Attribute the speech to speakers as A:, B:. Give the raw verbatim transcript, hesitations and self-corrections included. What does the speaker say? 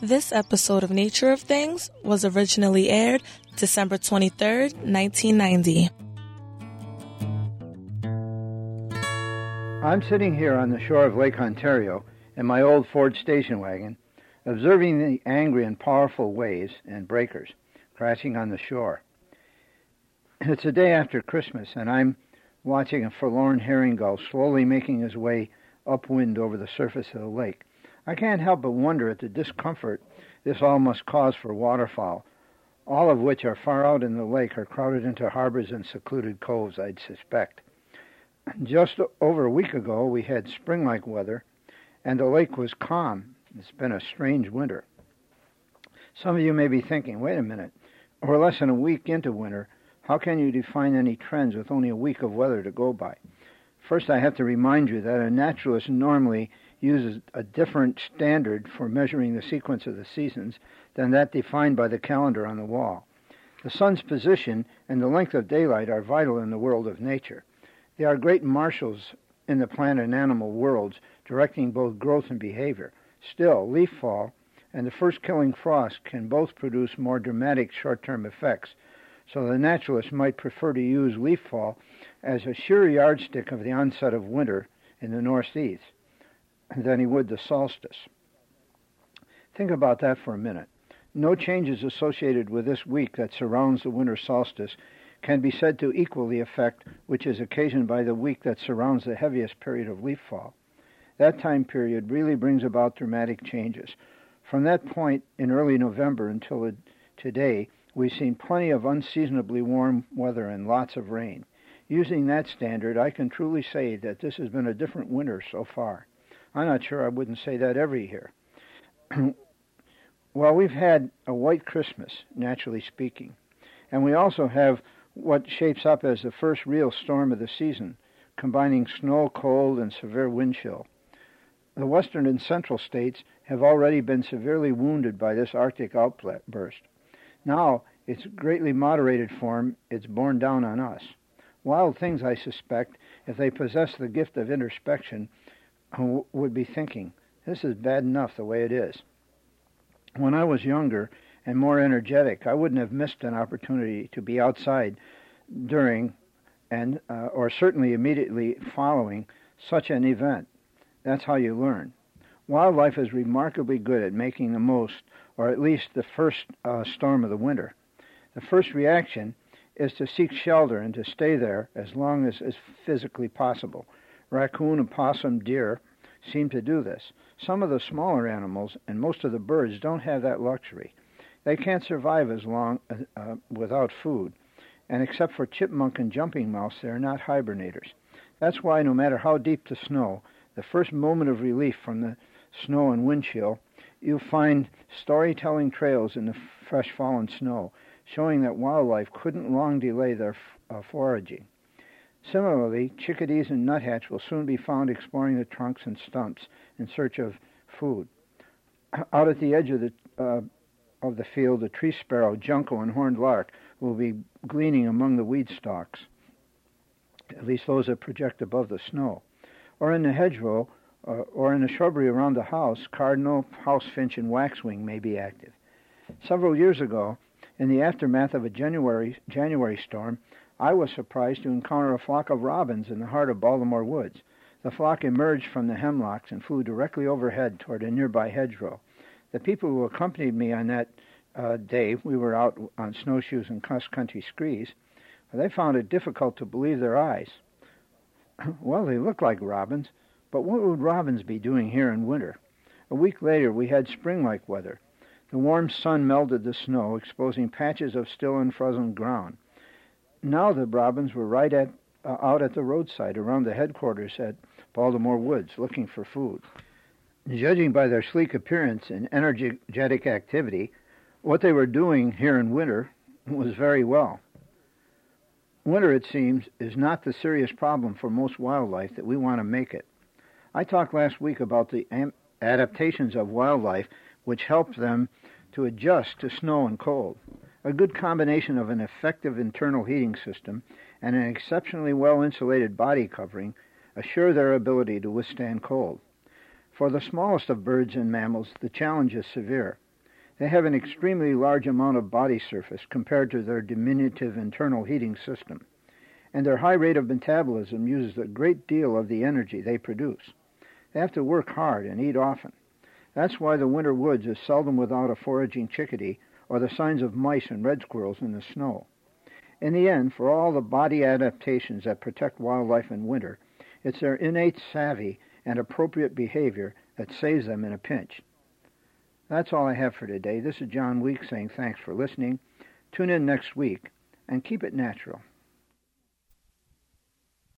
A: This episode of Nature of Things was originally aired December twenty-third, nineteen ninety.
B: I'm sitting here on the shore of Lake Ontario in my old Ford station wagon, observing the angry and powerful waves and breakers crashing on the shore. It's a day after Christmas, and I'm watching a forlorn herring gull slowly making his way upwind over the surface of the lake. I can't help but wonder at the discomfort this all must cause for waterfowl, all of which are far out in the lake or crowded into harbors and secluded coves, I'd suspect. Just over a week ago, we had spring-like weather, and the lake was calm. It's been a strange winter. Some of you may be thinking, wait a minute, we're less than a week into winter. How can you define any trends with only a week of weather to go by? First, I have to remind you that a naturalist normally uses a different standard for measuring the sequence of the seasons than that defined by the calendar on the wall. The sun's position and the length of daylight are vital in the world of nature. They are great marshals in the plant and animal worlds, directing both growth and behavior. Still, leaf fall and the first killing frost can both produce more dramatic short-term effects, so the naturalist might prefer to use leaf fall as a sure yardstick of the onset of winter in the northeast than he would the solstice. Think about that for a minute. No changes associated with this week that surrounds the winter solstice can be said to equal the effect which is occasioned by the week that surrounds the heaviest period of leaf fall. That time period really brings about dramatic changes. From that point in early November until today, we've seen plenty of unseasonably warm weather and lots of rain. Using that standard, I can truly say that this has been a different winter so far. I'm not sure I wouldn't say that every year. Well, we've had a white Christmas, naturally speaking, and we also have what shapes up as the first real storm of the season, combining snow, cold, and severe wind chill. The western and central states have already been severely wounded by this Arctic outburst. Now, its greatly moderated form, it's borne down on us. Wild things, I suspect, if they possess the gift of introspection, would be thinking, this is bad enough the way it is. When I was younger and more energetic, I wouldn't have missed an opportunity to be outside during and uh, or certainly immediately following such an event. That's how you learn. Wildlife is remarkably good at making the most, or at least the first uh, storm of the winter. The first reaction is to seek shelter and to stay there as long as is physically possible. Raccoon, opossum, deer seem to do this. Some of the smaller animals and most of the birds don't have that luxury. They can't survive as long uh, without food, and except for chipmunk and jumping mouse, they're not hibernators. That's why no matter how deep the snow, the first moment of relief from the snow and wind chill, you'll find storytelling trails in the fresh fallen snow, showing that wildlife couldn't long delay their uh, foraging. Similarly, chickadees and nuthatch will soon be found exploring the trunks and stumps in search of food. Out at the edge of the uh, of the field, the tree sparrow, junco, and horned lark will be gleaning among the weed stalks, at least those that project above the snow. Or in the hedgerow, uh, or in the shrubbery around the house, cardinal, house finch, and waxwing may be active. Several years ago, in the aftermath of a January January storm, I was surprised to encounter a flock of robins in the heart of Baltimore woods. The flock emerged from the hemlocks and flew directly overhead toward a nearby hedgerow. The people who accompanied me on that uh, day, we were out on snowshoes and cross-country skis, they found it difficult to believe their eyes. Well, they look like robins, but what would robins be doing here in winter? A week later, we had spring-like weather. The warm sun melted the snow, exposing patches of still unfrozen ground. Now the robins were right at uh, out at the roadside around the headquarters at Baltimore Woods looking for food. Judging by their sleek appearance and energetic activity, what they were doing here in winter was very well. Winter, it seems, is not the serious problem for most wildlife that we want to make it. I talked last week about the am- adaptations of wildlife which help them to adjust to snow and cold. A good combination of an effective internal heating system and an exceptionally well-insulated body covering assure their ability to withstand cold. For the smallest of birds and mammals, the challenge is severe. They have an extremely large amount of body surface compared to their diminutive internal heating system, and their high rate of metabolism uses a great deal of the energy they produce. They have to work hard and eat often. That's why the winter woods is seldom without a foraging chickadee or the signs of mice and red squirrels in the snow. In the end, for all the body adaptations that protect wildlife in winter, it's their innate savvy and appropriate behavior that saves them in a pinch. That's all I have for today. This is John Week saying thanks for listening. Tune in next week and keep it natural.